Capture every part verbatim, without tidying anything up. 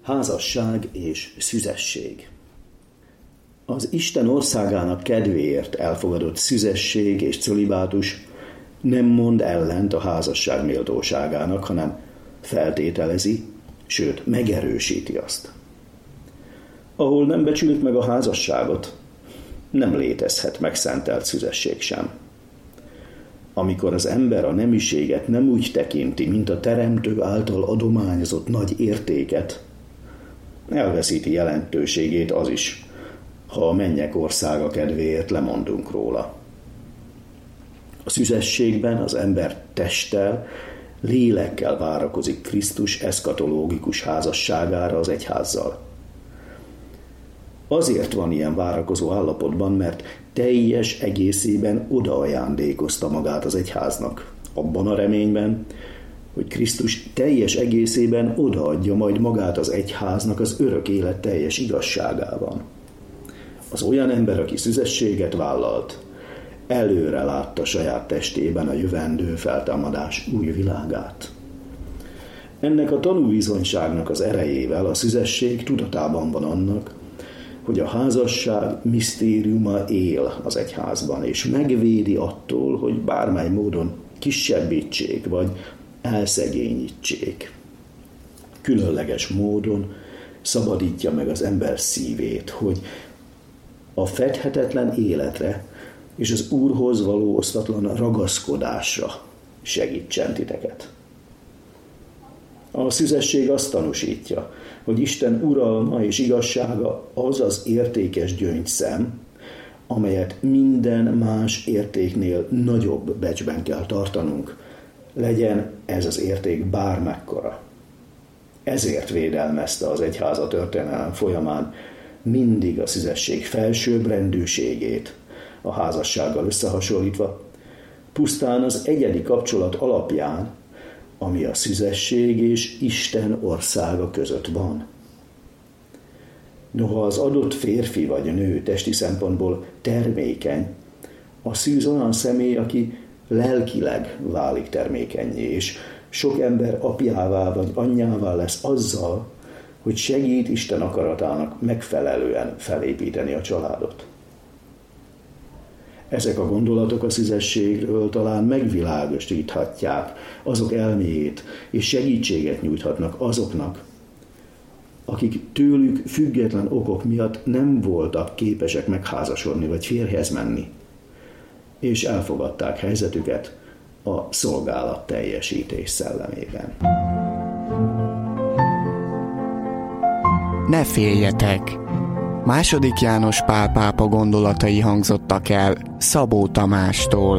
Házasság és szüzesség. Az Isten országának kedvéért elfogadott szüzesség és cölibátus nem mond ellent a házasság méltóságának, hanem feltételezi, sőt megerősíti azt. Ahol nem becsült meg a házasságot, nem létezhet megszentelt szüzesség sem. Amikor az ember a nemiséget nem úgy tekinti, mint a teremtő által adományozott nagy értéket, elveszíti jelentőségét az is, ha a mennyek országa kedvéért lemondunk róla. A szüzességben az ember testtel, lélekkel várakozik Krisztus eszkatológikus házasságára az egyházzal. Azért van ilyen várakozó állapotban, mert teljes egészében odaajándékozta magát az egyháznak, abban a reményben, hogy Krisztus teljes egészében odaadja majd magát az egyháznak az örök élet teljes igazságában. Az olyan ember, aki szüzességet vállalt, előre látta saját testében a jövendő feltámadás új világát. Ennek a tanúbizonyságnak az erejével a szüzesség tudatában van annak, hogy a házasság misztériuma él az egyházban, és megvédi attól, hogy bármely módon kisebbítsék, vagy elszegényítsék. Különleges módon szabadítja meg az ember szívét, hogy a fedhetetlen életre és az Úrhoz való osztatlan ragaszkodásra segítsen titeket. A szüzesség azt tanúsítja, hogy Isten uralma és igazsága az az értékes gyöngyszem, amelyet minden más értéknél nagyobb becsben kell tartanunk, legyen ez az érték bármekkora. Ezért védelmezte az egyház a történelem folyamán mindig a szüzesség felsőbbrendűségét, a házassággal összehasonlítva, pusztán az egyedi kapcsolat alapján, ami a szüzesség és Isten országa között van. Noha az adott férfi vagy nő testi szempontból termékeny, a szűz olyan személy, aki lelkileg válik termékennyé, és sok ember apjává vagy anyjává lesz azzal, hogy segít Isten akaratának megfelelően felépíteni a családot. Ezek a gondolatok a szüzességről talán megvilágosíthatják azok elméjét, és segítséget nyújthatnak azoknak, akik tőlük független okok miatt nem voltak képesek megházasodni vagy férjhez menni, és elfogadták helyzetüket a szolgálat teljesítés szellemében. Ne féljetek! Második János Pál pápa gondolatai hangzottak el Szabó Tamástól.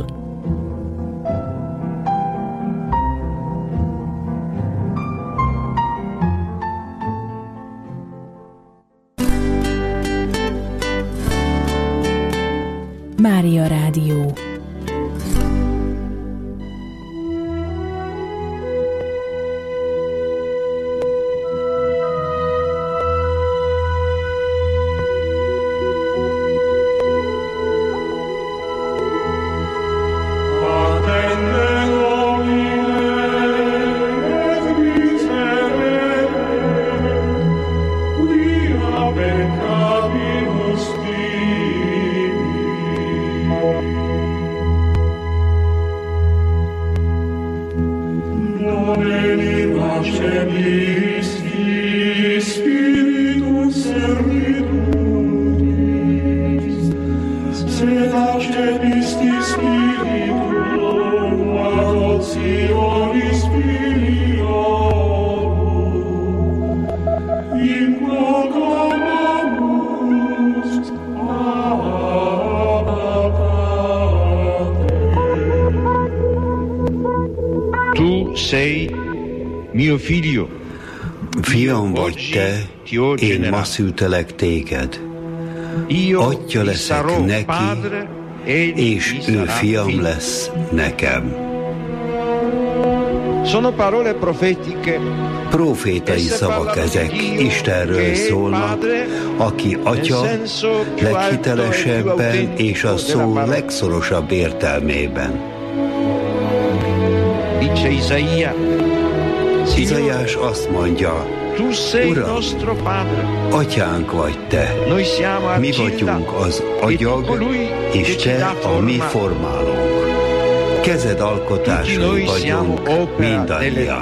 Mária Rádió. Fiam vagy te, én ma szültelek téged. Atya leszek neki, és ő fiam lesz nekem. Profétai szavak ezek, Istenről szólnak, aki atya leghitelesebben és a szó legszorosabb értelmében. Izaiás azt mondja, Uram, atyánk vagy te, mi vagyunk az agyag, és te a mi formálónk. Kezed alkotásai vagyunk mindannyian.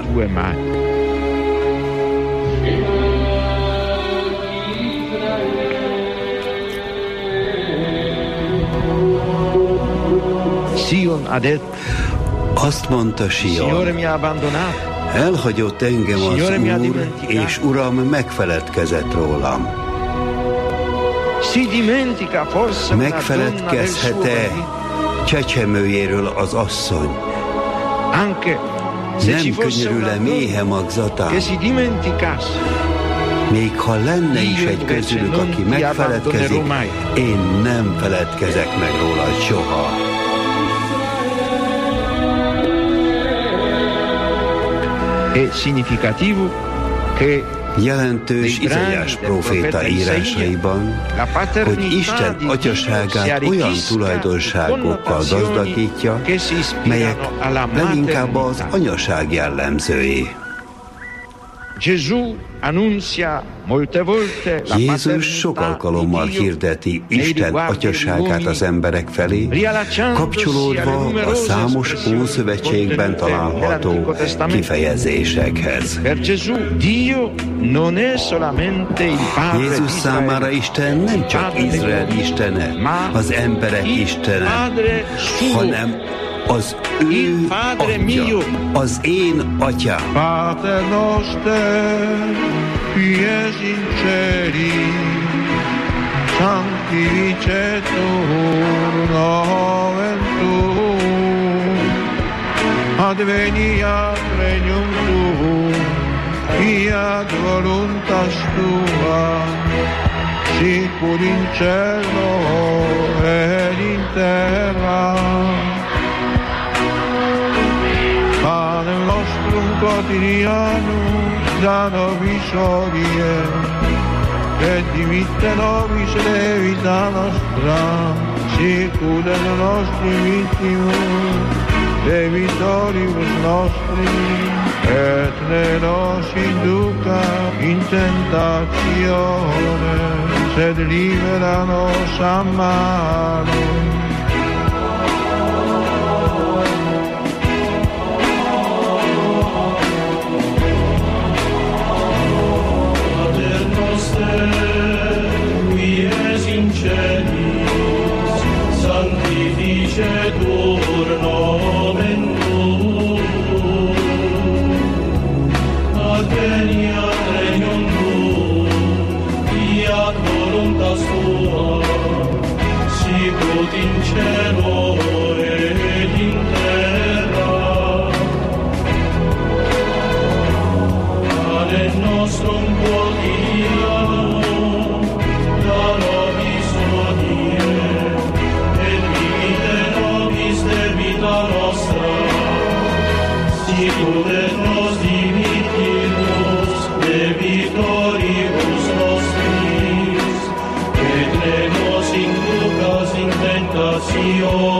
Azt mondta Sion, elhagyott engem az Úr, és Uram megfeledkezett rólam. Megfeledkezhet-e csecsemőjéről az asszony? Nem könyörül-e méhe magzatán? Még ha lenne is egy közülük, aki megfeledkezik, én nem feledkezek meg róla soha. Jelentős Izaiás próféta írásaiban, hogy Isten atyaságát olyan tulajdonságokkal gazdagítja, melyek leginkább az anyaság jellemzői. Jézus sok alkalommal hirdeti Isten atyaságát az emberek felé, kapcsolódva a számos Ószövetségben található kifejezésekhez. Jézus számára Isten nem csak Izrael istene, az emberek istene, hanem az ő atya, az én atyám. Pater noster, qui es in celi, sanctificetur nomen tuum, adveniat regnum tuum, fiat voluntas tua, sicur in cielo et in terra. Panem nostrum quotidianum da nobis hodie, et dimitte nobis debita nostra, sicut et nostri vittimus debitoribus nostri, et ne nos induca in tentatione, sed libera nos a malo. Qui es in celis, sanctificetur nomen tuum, adveniat regnum tuum, fiat voluntas tua, sicut in cielo et in terra. Panem nostrum quotidianum da nobis hodie, et dimitte nobis debita nostra, sicut et nos dimittimus debitoribus nostris, et ne nos inducas in tentationem,